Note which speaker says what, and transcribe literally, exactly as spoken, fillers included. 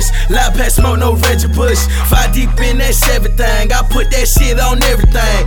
Speaker 1: Kush. Loud pass smoke, no Reggie Bush. Five deep in that Chevy thing. I put that shit on everything.